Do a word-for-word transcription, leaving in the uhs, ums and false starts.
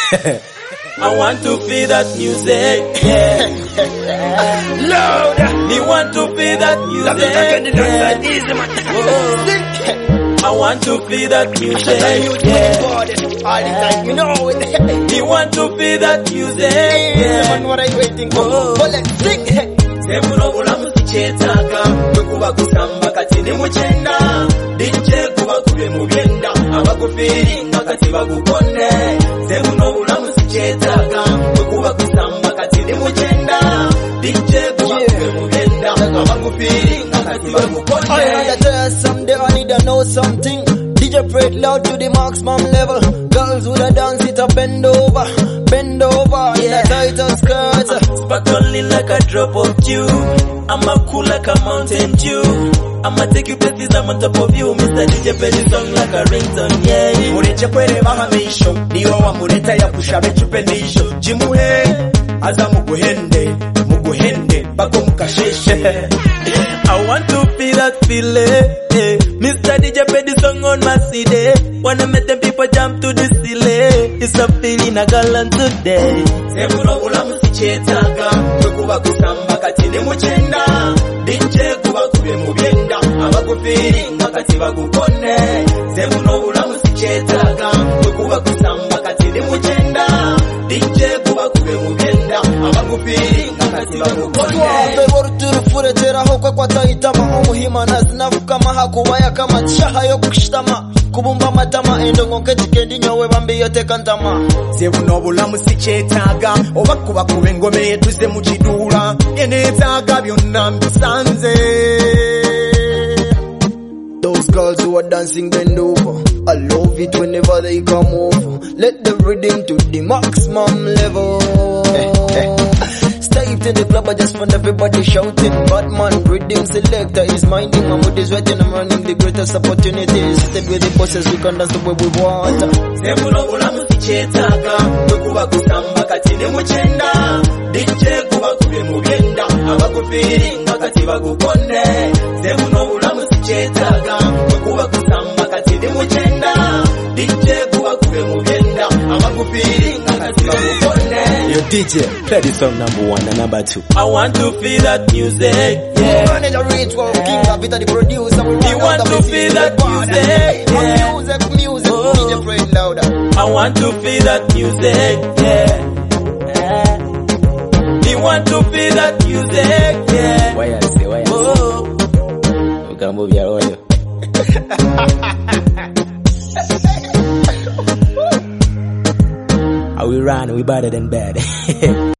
I want to feel that music, yeah. Louder. Me want to feel that music, yeah. I want to feel that music, yeah. All the time, you know it. Me want to feel that music, yeah. What are you waiting for? Well, let's sing. Semuno bulamu sikyetaaga bwe kuba kusamba kati ne mukyenda D J kuba kube mu byenda abakufiiringa kati bagukonde. Semuno bulamu sikyetaaga bwe kuba kusamba kati ne mukyenda D J kuba kube mu byenda abakufiiringa kati bagukonde. I wanna tell you someday I need to know something. D J play it loud to the maximum level. Girls with a dance it a bend over, bend over in a tighter skirt. Sparkling like a drop of dew. I'm a cool like a mountain dew. I'ma take you places, I'm on top of you. Mister D J play this song like a ringtone, yeah. Mureche kwere mahamisho niyo wamureta ya kushabe chupendisho jimuhe aza muguhende muguhende bako mukasheshe. I want to feel that feeling, yeah. Mister D J play this song on my C D. Wanna make them people jump to the ceiling. It's a feeling I got learned today. Semuno bulamu sikyetaaga bwe kuba kusamba kati ne mukyenda D J kuba kube mu byenda abakufiiringa kati bagukonde. Semuno bulamu sikyetaaga bwe kuba kusamba kati ne mukyenda D J kuba kube mu byenda abakufiiringa kati bagukonde. Twabe boruturu teraho kwe kwatayitama omuhima nazinavukama hakubaya kama nshaha yo kushitama kubumba matama endongo nk'ekikendi nyowe bambi yoteka ntama. Sebuno bulamu sikyetaaga oba kuba kuba engome yetuze mu kiduula yeneetaaga byonna mbisanze. Those girls who are dancing bend over, I love it whenever they come over. Let the rhythm to the maximum level. Stay in the club, I just want everybody shouting. Batman rhythm selector is minding. My mood is waiting, I'm running the greatest opportunities. Step with the bosses, we can dance the way we want. Semuno bulamu sikyetaaga bwe kuba kusamba kati ne mukyenda D J kuba kube mu byenda abakufiiringa kati bagukonde. Semuno bulamu sikyetaaga bwe kuba kusamba kati ne mukyenda D J kuba kube mu byenda abakufiiringa kati bagukonde. Yo D J play this song number one and number two. I want to feel that music, yeah. Manager ritual, King Capital, the producer. We want to feel that music, yeah. Music, music, Oh. D J play it louder. I want to feel that music, yeah. We want to feel that music, yeah. Why I say why I say Oh. you can move your oil. Are we run? We better than bad.